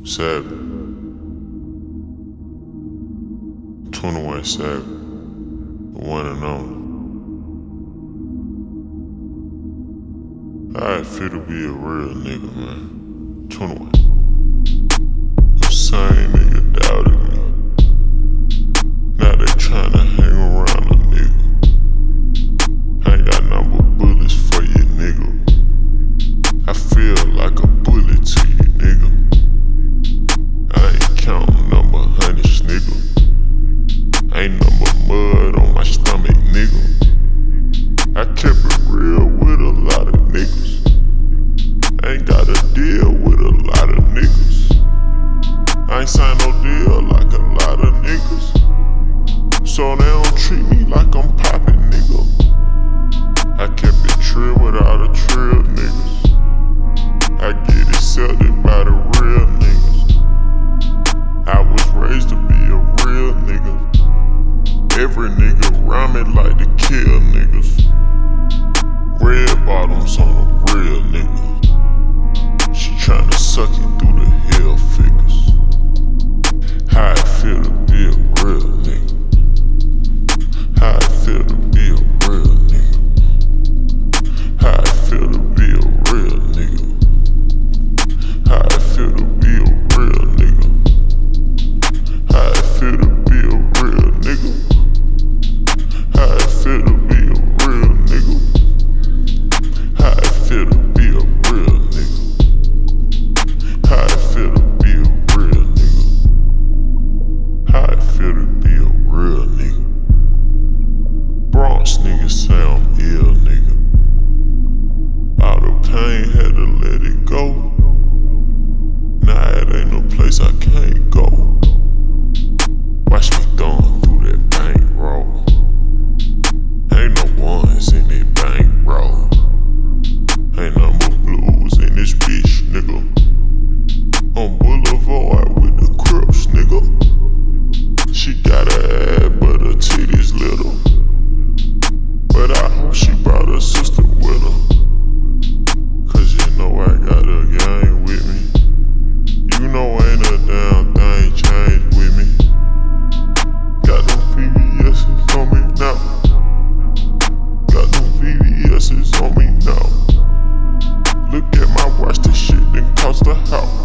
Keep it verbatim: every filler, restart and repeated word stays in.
Savage. twenty-one Savage. The one and only. How it feel to be a real nigga, man. twenty-one. The same nigga doubted me. Now they tryna hang around a nigga. I ain't got nothing but bullets for you, nigga. I feel like a bullet to you, nigga. I ain't counting number hundreds, nigga. Ain't number mud on my stomach, nigga. I kept it real with a lot of niggas. Ain't gotta deal with a lot of niggas. I ain't signed no deal like a lot of niggas. So they don't treat me like I'm poppin', nigga. I kept it trill without a trill, niggas. I get accepted by the real niggas. I was raised to be a real nigga. Every nigga around me like to kill niggas. Red bottoms on a real nigga. She tryna suck it through the hell figures. How it feel to be a real nigga. How it feel to be a real nigga. How it feel to be a real nigga. How it feel to be a real nigga. How it feel to be a real nigga. How it feel to be a real nigga. How it feel to be a real nigga. How it feel to be a real nigga. How it feel to be a real nigga. Bronx niggas say I'm ill, nigga. All the pain had to let it go. Now it ain't no place I can't go. Watch me going through that bankroll. Ain't no ones in that bankroll. Ain't no more blues in this bitch, nigga. On Boulevard with the Crips, nigga. She got a ass, but her titties little. But I hope she brought her sister with her. Cause you know I got a gang with me. You know ain't a damn thing changed with me. Got them V V S's on me now. Got them V V S's on me now. Look at my watch, this shit done cost a house.